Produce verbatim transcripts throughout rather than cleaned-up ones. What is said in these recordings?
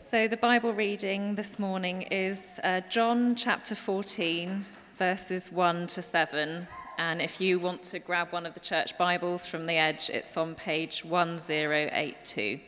So the Bible reading this morning is uh, John chapter fourteen, verses one to seven. And if you want to grab one of the church Bibles from the edge, it's on page one thousand eighty-two.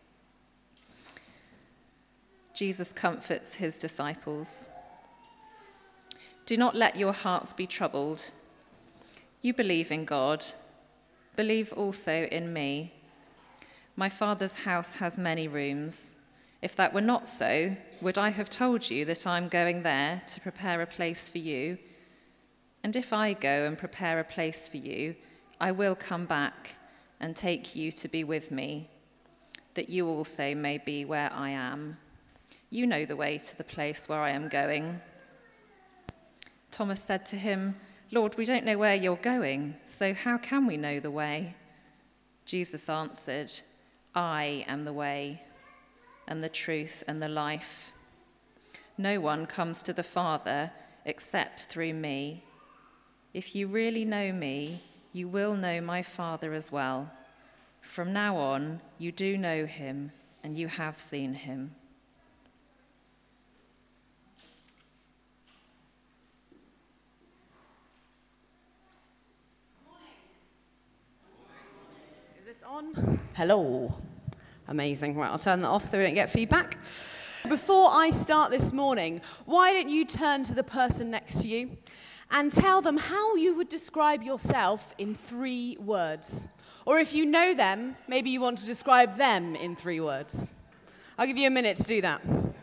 Jesus comforts his disciples. Do not let your hearts be troubled. You believe in God. Believe also in me. My Father's house has many rooms. If that were not so, would I have told you that I'm going there to prepare a place for you? And if I go and prepare a place for you, I will come back and take you to be with me, that you also may be where I am. You know the way to the place where I am going. Thomas said to him, Lord, we don't know where you're going, so how can we know the way? Jesus answered, I am the way, and the truth and the life. No one comes to the Father except through me. If you really know me, you will know my Father as well. From now on, you do know him, and you have seen him. Is this on? Hello. Amazing. Right, I'll turn that off so we don't get feedback. Before I start this morning, why don't you turn to the person next to you and tell them how you would describe yourself in three words. Or if you know them, maybe you want to describe them in three words. I'll give you a minute to do that.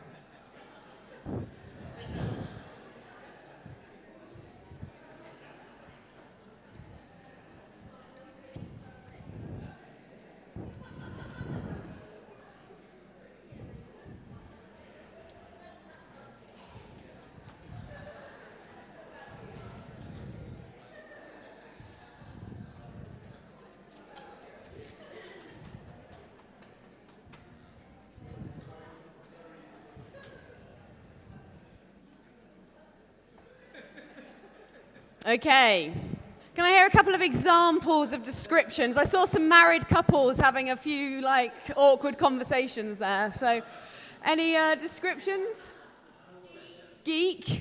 Okay, can I hear a couple of examples of descriptions? I saw some married couples having a few, like, awkward conversations there. So, any uh, descriptions? Geek.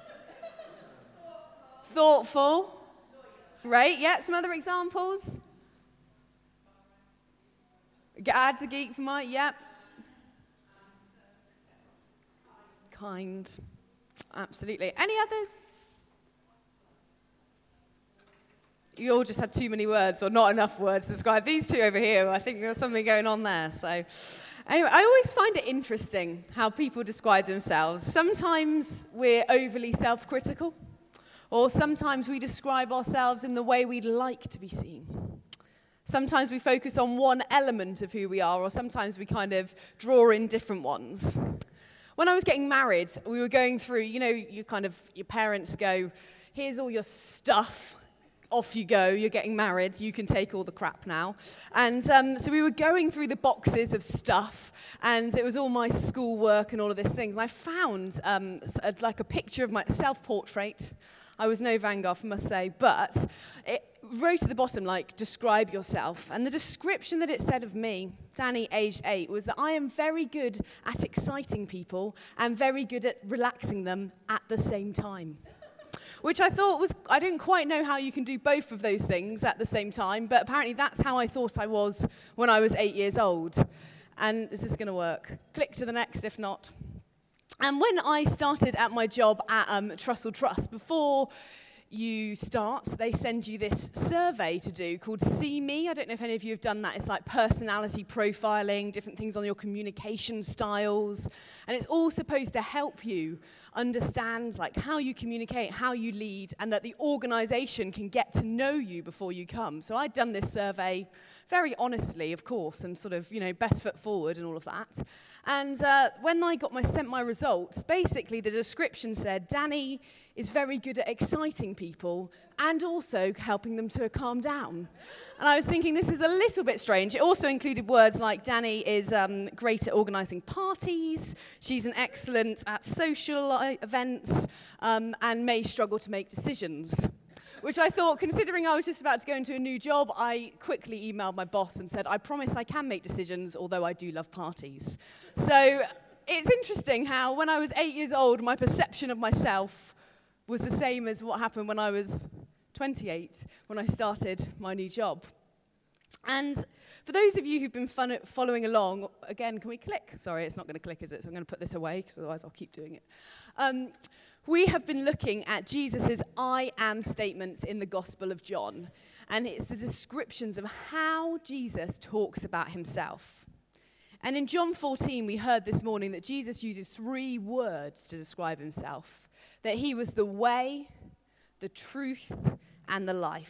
Thoughtful. Right, yeah, some other examples? Add the geek for my, yep. Kind. Absolutely. Any others? You all just had too many words or not enough words to describe these two over here. I think there's something going on there. So anyway, I always find it interesting how people describe themselves. Sometimes we're overly self-critical, or sometimes we describe ourselves in the way we'd like to be seen. Sometimes we focus on one element of who we are, or sometimes we kind of draw in different ones. When I was getting married, we were going through, you know, you kind of, your parents go, here's all your stuff. Off you go, you're getting married, you can take all the crap now. And um, so we were going through the boxes of stuff, and it was all my schoolwork and all of these things. And I found um, a, like a picture of my self-portrait. I was no Van Gogh, I must say, but it wrote at the bottom, like, describe yourself. And the description that it said of me, Danny, aged eight, was that I am very good at exciting people and very good at relaxing them at the same time. Which I thought was, I didn't quite know how you can do both of those things at the same time, but apparently that's how I thought I was when I was eight years old. And is this going to work? Click to the next if not. And when I started at my job at um, Trussell Trust, before you start, they send you this survey to do called See Me. I don't know if any of you have done that. It's like personality profiling, different things on your communication styles. And it's all supposed to help you understand like how you communicate, how you lead, and that the organization can get to know you before you come. So I'd done this survey very honestly, of course, and sort of, you know, best foot forward and all of that. And uh, when I got my sent my results, basically the description said, Danny is very good at exciting people and also helping them to calm down. And I was thinking, this is a little bit strange. It also included words like Danny is um, great at organising parties, she's an excellent at social events, um, and may struggle to make decisions. Which I thought, considering I was just about to go into a new job, I quickly emailed my boss and said, I promise I can make decisions, although I do love parties. So it's interesting how when I was eight years old, my perception of myself was the same as what happened when I was twenty-eight, when I started my new job. And for those of you who've been fun- following along, again, can we click? Sorry, it's not going to click, is it? So I'm going to put this away, because otherwise I'll keep doing it. Um, we have been looking at Jesus' I am statements in the Gospel of John. And it's the descriptions of how Jesus talks about himself. And in John fourteen, we heard this morning that Jesus uses three words to describe himself. That he was the way, the truth, and the life.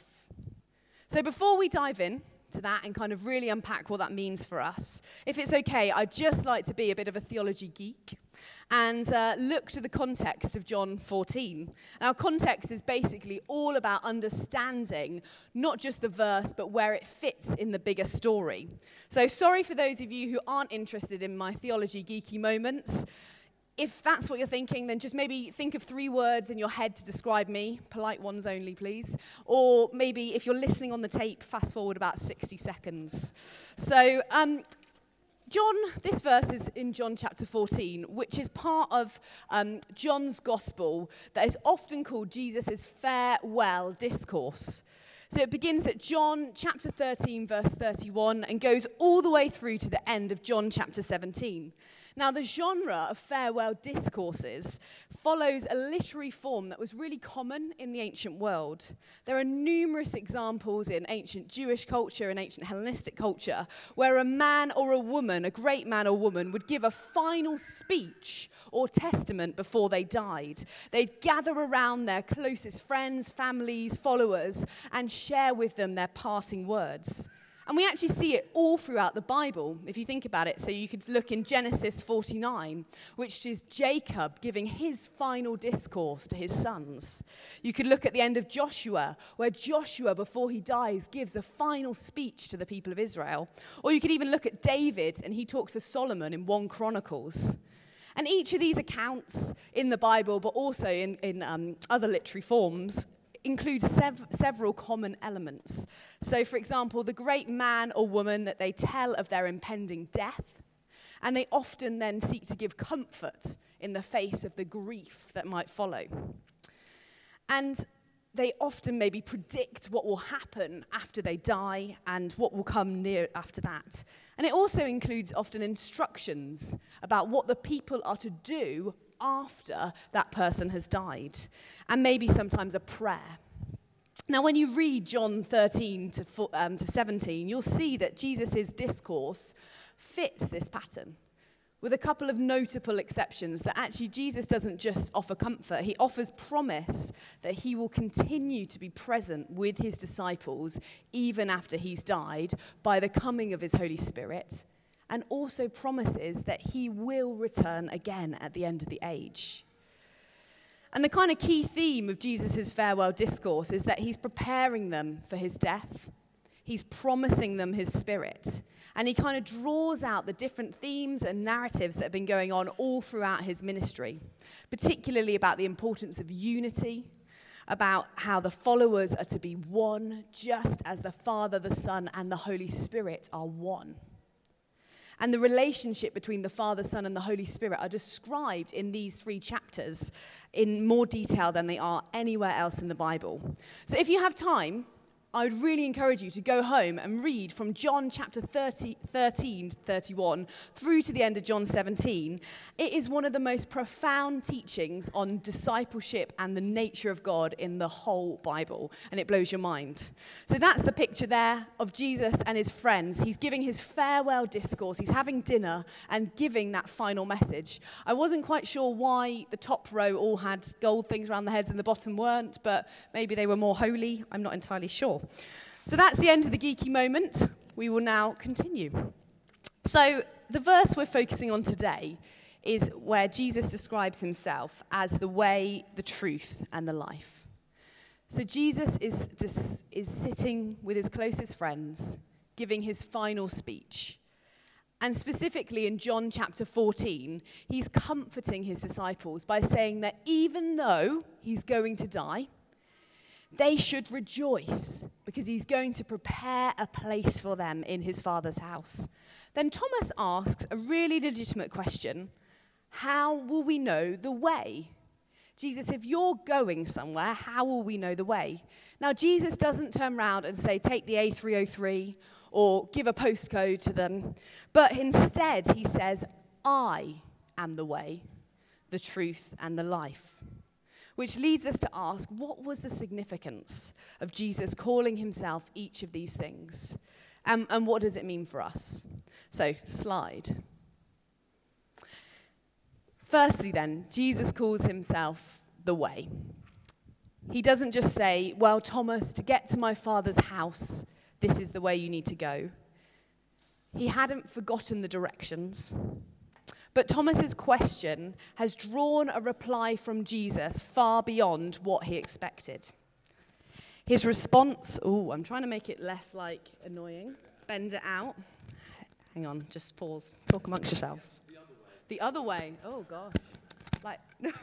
So before we dive in to that and kind of really unpack what that means for us, if it's okay, I'd just like to be a bit of a theology geek and uh, look to the context of John fourteen. Now, context is basically all about understanding not just the verse, but where it fits in the bigger story. So sorry for those of you who aren't interested in my theology geeky moments. If that's what you're thinking, then just maybe think of three words in your head to describe me. Polite ones only, please. Or maybe if you're listening on the tape, fast forward about sixty seconds. So, um, John, this verse is in John chapter fourteen, which is part of um, John's gospel that is often called Jesus' farewell discourse. So it begins at John chapter thirteen, verse thirty-one, and goes all the way through to the end of John chapter seventeen. Now, the genre of farewell discourses follows a literary form that was really common in the ancient world. There are numerous examples in ancient Jewish culture and ancient Hellenistic culture where a man or a woman, a great man or woman, would give a final speech or testament before they died. They'd gather around their closest friends, families, followers, and share with them their parting words. And we actually see it all throughout the Bible, if you think about it. So you could look in Genesis forty-nine, which is Jacob giving his final discourse to his sons. You could look at the end of Joshua, where Joshua, before he dies, gives a final speech to the people of Israel. Or you could even look at David, and he talks to Solomon in First Chronicles. And each of these accounts in the Bible, but also in, in um, other literary forms, includes sev- several common elements. So, for example, the great man or woman that they tell of their impending death, and they often then seek to give comfort in the face of the grief that might follow. And they often maybe predict what will happen after they die and what will come near after that. And it also includes often instructions about what the people are to do after that person has died, and maybe sometimes a prayer. Now, when you read John thirteen to, um, to seventeen, you'll see that Jesus' discourse fits this pattern, with a couple of notable exceptions, that actually Jesus doesn't just offer comfort, he offers promise that he will continue to be present with his disciples even after he's died by the coming of his Holy Spirit, and also promises that he will return again at the end of the age. And the kind of key theme of Jesus' farewell discourse is that he's preparing them for his death. He's promising them his Spirit. And he kind of draws out the different themes and narratives that have been going on all throughout his ministry, particularly about the importance of unity, about how the followers are to be one, just as the Father, the Son, and the Holy Spirit are one. And the relationship between the Father, Son, and the Holy Spirit are described in these three chapters in more detail than they are anywhere else in the Bible. So if you have time, I would really encourage you to go home and read from John chapter thirty, thirteen to thirty-one through to the end of John seventeen. It is one of the most profound teachings on discipleship and the nature of God in the whole Bible, and it blows your mind. So that's the picture there of Jesus and his friends. He's giving his farewell discourse. He's having dinner and giving that final message. I wasn't quite sure why the top row all had gold things around their heads and the bottom weren't, but maybe they were more holy. I'm not entirely sure. So that's the end of the geeky moment. We will now continue. So the verse we're focusing on today is where Jesus describes himself as the way, the truth, and the life. So Jesus is just, is sitting with his closest friends, giving his final speech. And specifically in John chapter fourteen, he's comforting his disciples by saying that even though he's going to die, they should rejoice because he's going to prepare a place for them in his Father's house. Then Thomas asks a really legitimate question. how will we know the way? Jesus, if you're going somewhere, how will we know the way? Now, Jesus doesn't turn around and say, take the A three oh three or give a postcode to them. But instead, he says, I am the way, the truth, and the life. Which leads us to ask, what was the significance of Jesus calling himself each of these things? Um, and what does it mean for us? So, slide. Firstly then, Jesus calls himself the way. He doesn't just say, well, Thomas, to get to my Father's house, this is the way you need to go. He hadn't forgotten the directions. But Thomas's question has drawn a reply from Jesus far beyond what he expected. His response, oh, I'm trying to make it less like annoying. Bend it out. Hang on, just pause. Talk amongst yourselves. The other way. The other way. Oh, gosh. Like,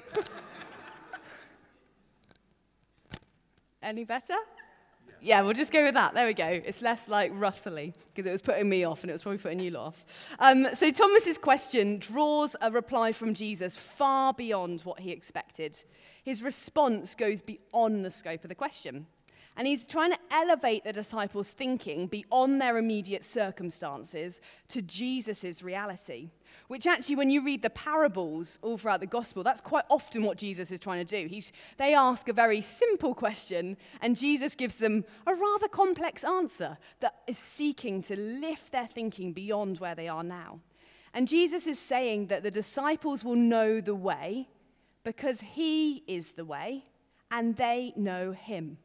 any better? Yeah. yeah, we'll just go with that. There we go. It's less like rustly, because it was putting me off, and it was probably putting you lot off. Um, so Thomas's question draws a reply from Jesus far beyond what he expected. His response goes beyond the scope of the question. And he's trying to elevate the disciples' thinking beyond their immediate circumstances to Jesus' reality, which actually, when you read the parables all throughout the gospel, that's quite often what Jesus is trying to do. He's, they ask a very simple question, and Jesus gives them a rather complex answer that is seeking to lift their thinking beyond where they are now. And Jesus is saying that the disciples will know the way because he is the way, and they know him.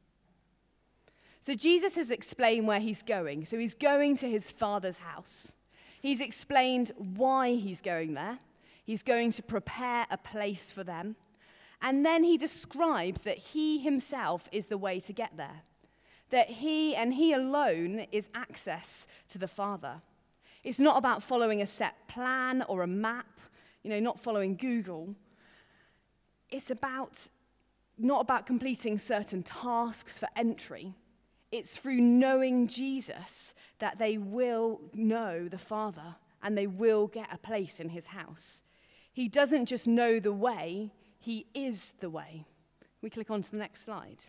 So Jesus has explained where he's going. So he's going to his Father's house. He's explained why he's going there. He's going to prepare a place for them. And then he describes that he himself is the way to get there. That he and he alone is access to the Father. It's not about following a set plan or a map, you know, not following Google. It's about not about completing certain tasks for entry. It's through knowing Jesus that they will know the Father and they will get a place in his house. He doesn't just know the way, he is the way. We click on to the next slide.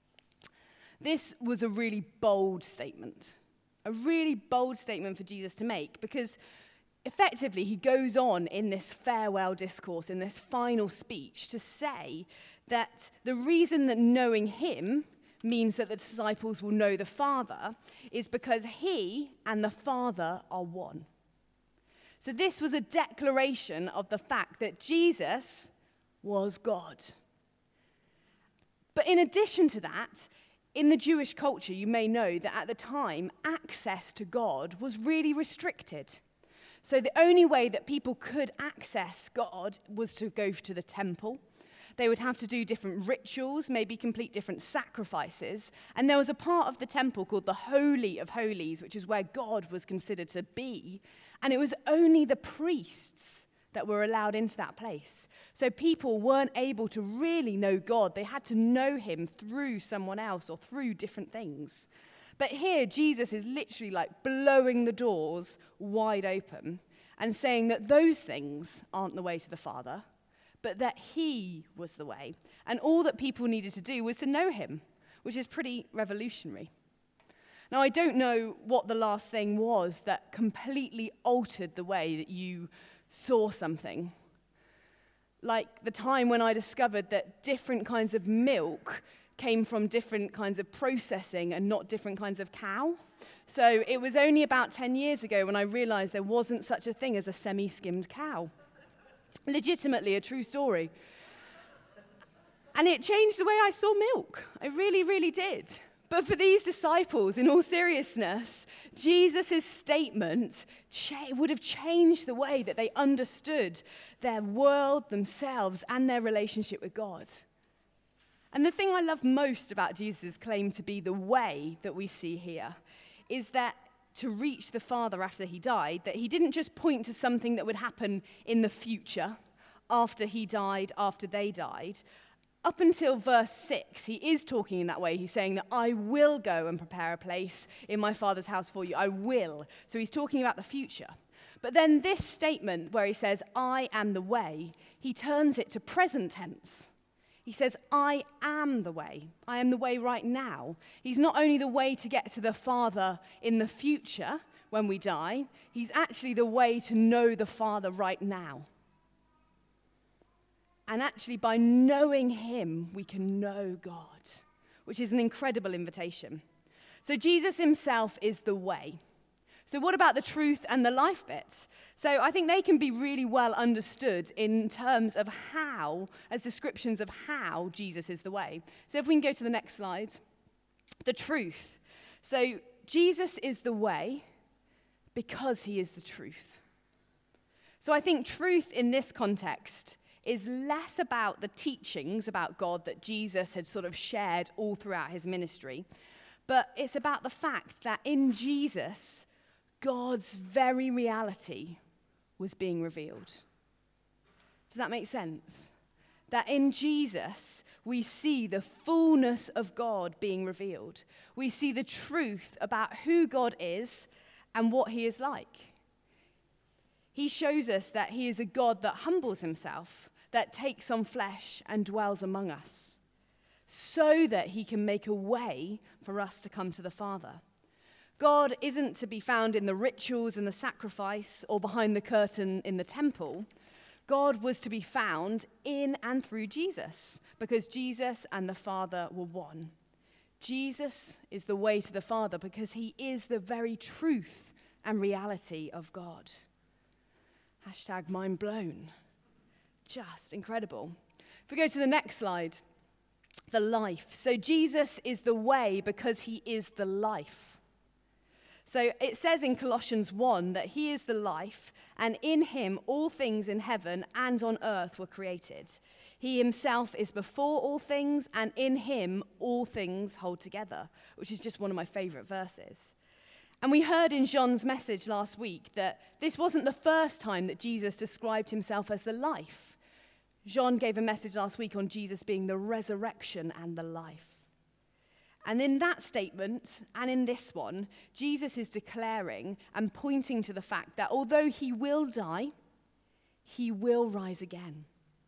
This was a really bold statement, a really bold statement for Jesus to make, because effectively he goes on in this farewell discourse, in this final speech, to say that the reason that knowing him means that the disciples will know the Father is because he and the Father are one. So this was a declaration of the fact that Jesus was God. But in addition to that, in the Jewish culture, you may know that at the time, access to God was really restricted. So the only way that people could access God was to go to the temple. They would have to do different rituals, maybe complete different sacrifices. And there was a part of the temple called the Holy of Holies, which is where God was considered to be. And it was only the priests that were allowed into that place. So people weren't able to really know God. They had to know him through someone else or through different things. But here, Jesus is literally like blowing the doors wide open and saying that those things aren't the way to the Father, but that he was the way. And all that people needed to do was to know him, which is pretty revolutionary. Now, I don't know what the last thing was that completely altered the way that you saw something. Like the time when I discovered that different kinds of milk came from different kinds of processing and not different kinds of cow. So it was only about ten years ago when I realized there wasn't such a thing as a semi-skimmed cow. Legitimately a true story. And it changed the way I saw milk. I really, really did. But for these disciples, in all seriousness, Jesus' statement cha- would have changed the way that they understood their world, themselves, and their relationship with God. And the thing I love most about Jesus' claim to be the way that we see here is that to reach the Father after he died, that he didn't just point to something that would happen in the future, after he died, after they died. Up until verse six, he is talking in that way. He's saying that I will go and prepare a place in my Father's house for you. I will. So he's talking about the future. But then this statement where he says, I am the way, he turns it to present tense. He says, I am the way. I am the way right now. He's not only the way to get to the Father in the future when we die, he's actually the way to know the Father right now. And actually, by knowing him, we can know God, which is an incredible invitation. So Jesus himself is the way. So what about the truth and the life bits? So I think they can be really well understood in terms of how, as descriptions of how Jesus is the way. So if we can go to the next slide. The truth. So Jesus is the way because he is the truth. So I think truth in this context is less about the teachings about God that Jesus had sort of shared all throughout his ministry, but it's about the fact that in Jesus, God's very reality was being revealed. Does that make sense? That in Jesus, we see the fullness of God being revealed. We see the truth about who God is and what he is like. He shows us that he is a God that humbles himself, that takes on flesh and dwells among us, so that he can make a way for us to come to the Father. God isn't to be found in the rituals and the sacrifice or behind the curtain in the temple. God was to be found in and through Jesus, because Jesus and the Father were one. Jesus is the way to the Father because he is the very truth and reality of God. Hashtag mind blown. Just incredible. If we go to the next slide, the life. So Jesus is the way because he is the life. So it says in Colossians one that he is the life, and in him all things in heaven and on earth were created. He himself is before all things, and in him all things hold together, which is just one of my favorite verses. And we heard in John's message last week that this wasn't the first time that Jesus described himself as the life. John gave a message last week on Jesus being the resurrection and the life. And in that statement, and in this one, Jesus is declaring and pointing to the fact that although he will die, he will rise again.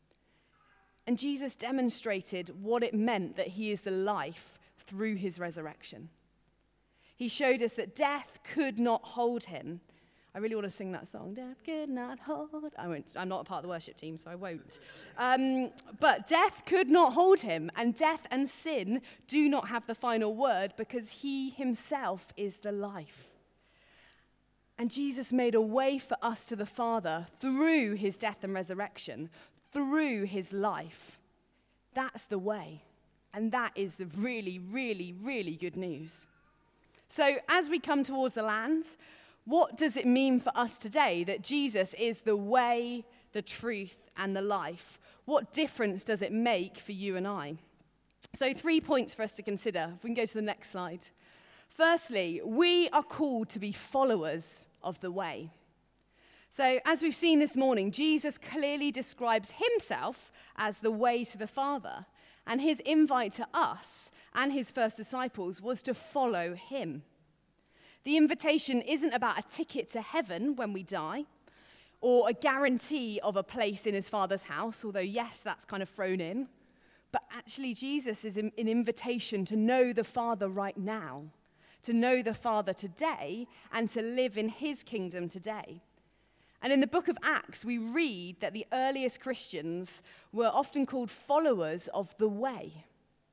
And Jesus demonstrated what it meant that he is the life through his resurrection. He showed us that death could not hold him. I really want to sing that song. Death could not hold. I won't. I'm not a part of the worship team, so I won't. Um, but death could not hold him, and death and sin do not have the final word because he himself is the life. And Jesus made a way for us to the Father through his death and resurrection, through his life. That's the way. And that is the really, really, really good news. So as we come towards the lands, what does it mean for us today that Jesus is the way, the truth, and the life? What difference does it make for you and I? So three points for us to consider. If we can go to the next slide. Firstly, we are called to be followers of the way. So as we've seen this morning, Jesus clearly describes himself as the way to the Father. And his invite to us and his first disciples was to follow him. The invitation isn't about a ticket to heaven when we die, or a guarantee of a place in his Father's house, although yes, that's kind of thrown in. But actually, Jesus is an invitation to know the Father right now, to know the Father today, and to live in his kingdom today. And in the book of Acts, we read that the earliest Christians were often called followers of the way.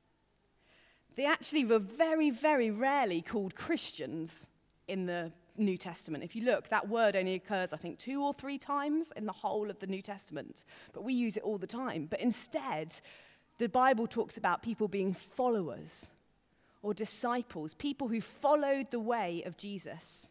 They actually were very, very rarely called Christians in the New Testament. If you look, that word only occurs, I think, two or three times in the whole of the New Testament. But we use it all the time. But instead, the Bible talks about people being followers or disciples, people who followed the way of Jesus.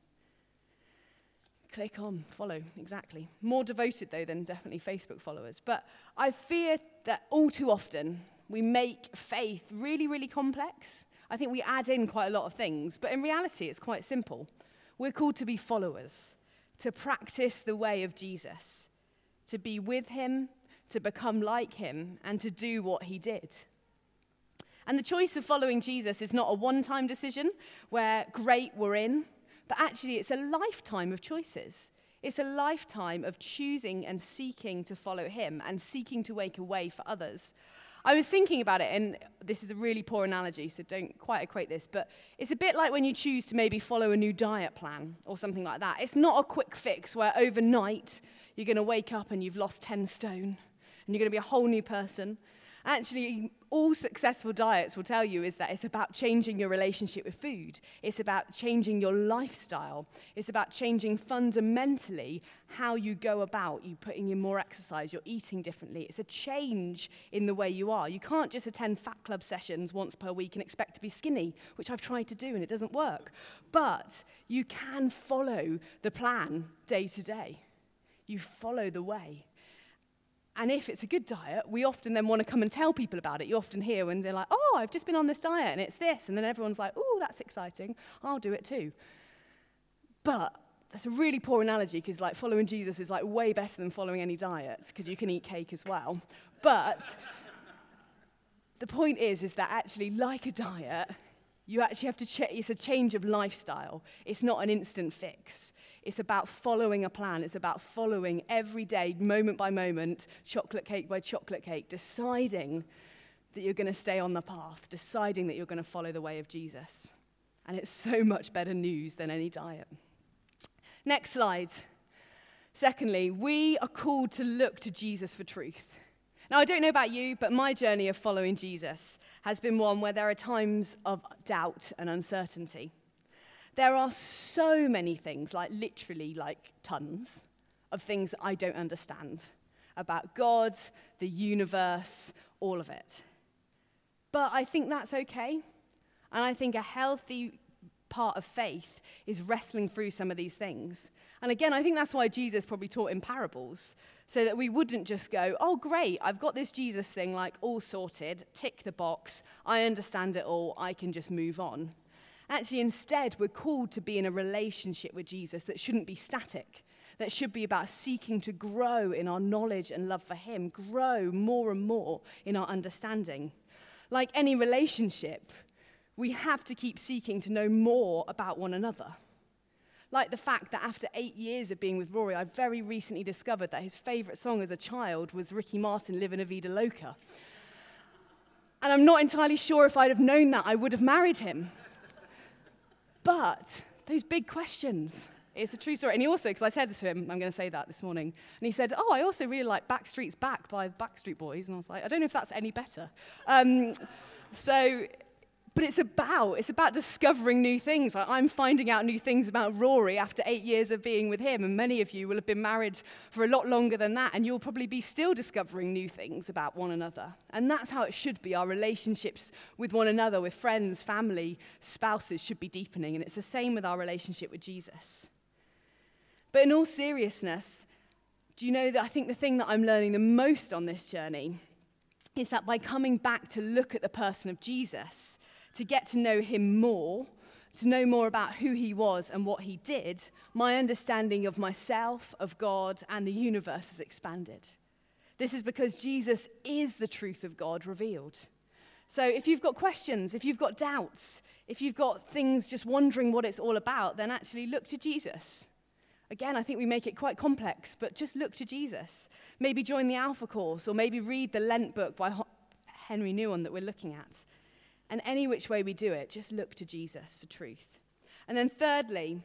Click on, follow, exactly. More devoted, though, than definitely Facebook followers. But I fear that all too often we make faith really, really complex. I think we add in quite a lot of things, but in reality, it's quite simple. We're called to be followers, to practice the way of Jesus, to be with him, to become like him, and to do what he did. And the choice of following Jesus is not a one-time decision where, great, we're in, but actually it's a lifetime of choices. It's a lifetime of choosing and seeking to follow him and seeking to make a way for others. I was thinking about it, and this is a really poor analogy, so don't quite equate this, but it's a bit like when you choose to maybe follow a new diet plan or something like that. It's not a quick fix where overnight you're going to wake up and you've lost ten stone and you're going to be a whole new person. Actually, all successful diets will tell you is that it's about changing your relationship with food. It's about changing your lifestyle. It's about changing fundamentally how you go about. You putting in more exercise, you're eating differently. It's a change in the way you are. You can't just attend Fat Club sessions once per week and expect to be skinny, which I've tried to do and it doesn't work. But you can follow the plan day to day. You follow the way. And if it's a good diet, we often then want to come and tell people about it. You often hear when they're like, oh, I've just been on this diet and it's this. And then everyone's like, oh, that's exciting. I'll do it too. But that's a really poor analogy because like following Jesus is like way better than following any diets because you can eat cake as well. But the point is, is that actually like a diet, you actually have to check, it's a change of lifestyle. It's not an instant fix. It's about following a plan. It's about following every day, moment by moment, chocolate cake by chocolate cake, deciding that you're going to stay on the path, deciding that you're going to follow the way of Jesus. And it's so much better news than any diet. Next slide. Secondly, we are called to look to Jesus for truth. Now, I don't know about you, but my journey of following Jesus has been one where there are times of doubt and uncertainty. There are so many things, like literally like tons, of things I don't understand about God, the universe, all of it. But I think that's okay. And I think a healthy part of faith is wrestling through some of these things. And again, I think that's why Jesus probably taught in parables, so that we wouldn't just go, oh, great, I've got this Jesus thing, like, all sorted, tick the box, I understand it all, I can just move on. Actually, instead, we're called to be in a relationship with Jesus that shouldn't be static, that should be about seeking to grow in our knowledge and love for him, grow more and more in our understanding. Like any relationship, we have to keep seeking to know more about one another. Like the fact that after eight years of being with Rory, I very recently discovered that his favorite song as a child was Ricky Martin, Livin' a Vida Loca. And I'm not entirely sure if I'd have known that, I would have married him. But those big questions, it's a true story. And he also, because I said to him, I'm going to say that this morning, and he said, oh, I also really like Backstreet's Back by the Backstreet Boys. And I was like, I don't know if that's any better. Um, so... But it's about, it's about discovering new things. Like I'm finding out new things about Rory after eight years of being with him, and many of you will have been married for a lot longer than that, and you'll probably be still discovering new things about one another. And that's how it should be. Our relationships with one another, with friends, family, spouses, should be deepening, and it's the same with our relationship with Jesus. But in all seriousness, do you know that I think the thing that I'm learning the most on this journey is that by coming back to look at the person of Jesus, to get to know him more, to know more about who he was and what he did, my understanding of myself, of God, and the universe has expanded. This is because Jesus is the truth of God revealed. So if you've got questions, if you've got doubts, if you've got things just wondering what it's all about, then actually look to Jesus. Again, I think we make it quite complex, but just look to Jesus. Maybe join the Alpha course, or maybe read the Lent book by Henry Nouwen that we're looking at. And any which way we do it, just look to Jesus for truth. And then thirdly,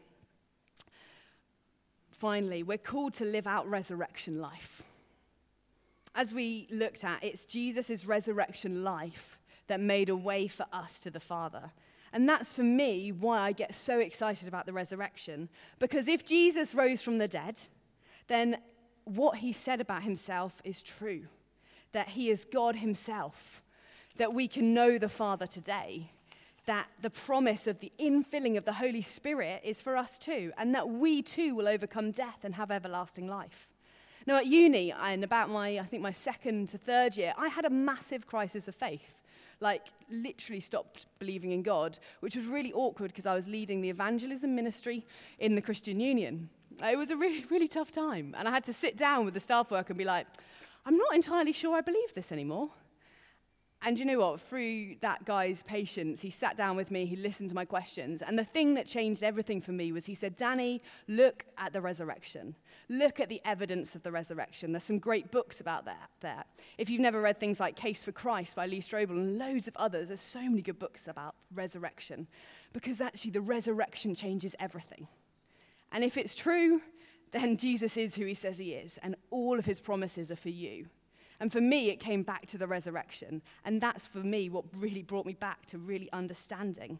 finally, we're called to live out resurrection life. As we looked at, it's Jesus' resurrection life that made a way for us to the Father. And that's, for me, why I get so excited about the resurrection. Because if Jesus rose from the dead, then what he said about himself is true. That he is God himself. That we can know the Father today, that the promise of the infilling of the Holy Spirit is for us too, and that we too will overcome death and have everlasting life. Now at uni, and about my, I think my second to third year, I had a massive crisis of faith, like literally stopped believing in God, which was really awkward because I was leading the evangelism ministry in the Christian Union. It was a really, really tough time, and I had to sit down with the staff worker and be like, I'm not entirely sure I believe this anymore. And you know what? Through that guy's patience, he sat down with me, he listened to my questions. And the thing that changed everything for me was he said, Danny, look at the resurrection. Look at the evidence of the resurrection. There's some great books about that there. If you've never read things like Case for Christ by Lee Strobel and loads of others, there's so many good books about resurrection. Because actually the resurrection changes everything. And if it's true, then Jesus is who he says he is. And all of his promises are for you. And for me, it came back to the resurrection. And that's, for me, what really brought me back to really understanding.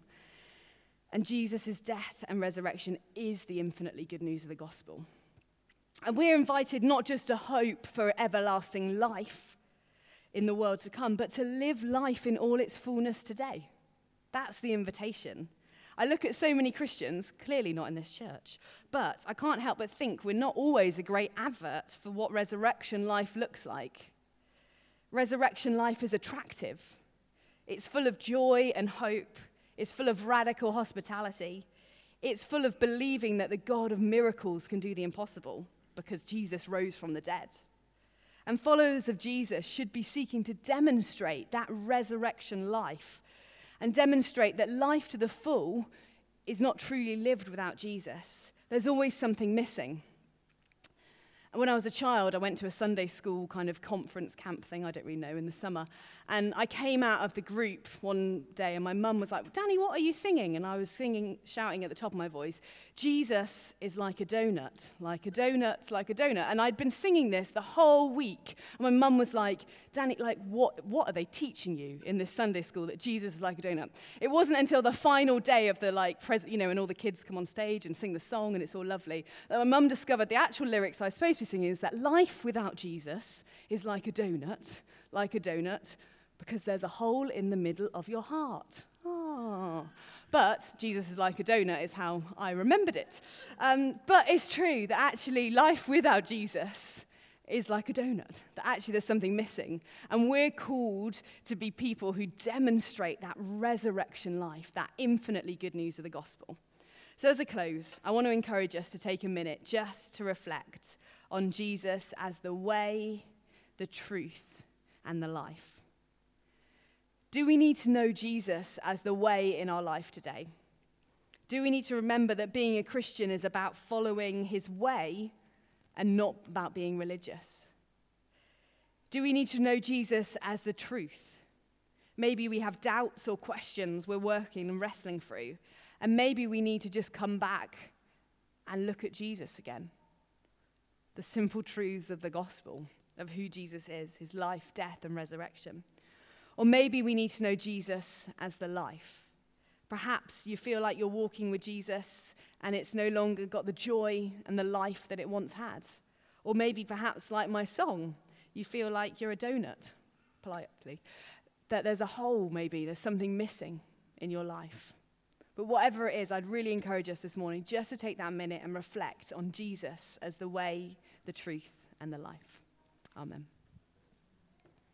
And Jesus' death and resurrection is the infinitely good news of the gospel. And we're invited not just to hope for everlasting life in the world to come, but to live life in all its fullness today. That's the invitation. I look at so many Christians, clearly not in this church, but I can't help but think we're not always a great advert for what resurrection life looks like. Resurrection life is attractive. It's full of joy and hope. It's full of radical hospitality. It's full of believing that the God of miracles can do the impossible because Jesus rose from the dead. And followers of Jesus should be seeking to demonstrate that resurrection life and demonstrate that life to the full is not truly lived without Jesus. There's always something missing. And when I was a child, I went to a Sunday school kind of conference camp thing, I don't really know, in the summer. And I came out of the group one day, and my mum was like, Danny, what are you singing? And I was singing, shouting at the top of my voice, Jesus is like a donut, like a donut, like a donut. And I'd been singing this the whole week. And my mum was like, Danny, like, what, what are they teaching you in this Sunday school that Jesus is like a donut? It wasn't until the final day of the, like, pres- you know, and all the kids come on stage and sing the song, and it's all lovely, that my mum discovered the actual lyrics I was supposed to be singing is that life without Jesus is like a donut, like a donut, because there's a hole in the middle of your heart. Oh. But Jesus is like a donut is how I remembered it. Um, but it's true that actually life without Jesus is like a donut, that actually there's something missing. And we're called to be people who demonstrate that resurrection life, that infinitely good news of the gospel. So as a close, I want to encourage us to take a minute just to reflect on Jesus as the way, the truth, and the life. Do we need to know Jesus as the way in our life today? Do we need to remember that being a Christian is about following his way and not about being religious? Do we need to know Jesus as the truth? Maybe we have doubts or questions we're working and wrestling through, and maybe we need to just come back and look at Jesus again. The simple truths of the gospel, of who Jesus is, his life, death, and resurrection. Or maybe we need to know Jesus as the life. Perhaps you feel like you're walking with Jesus and it's no longer got the joy and the life that it once had. Or maybe perhaps like my song, you feel like you're a donut, politely. That there's a hole maybe, there's something missing in your life. But whatever it is, I'd really encourage us this morning just to take that minute and reflect on Jesus as the way, the truth, and the life. Amen.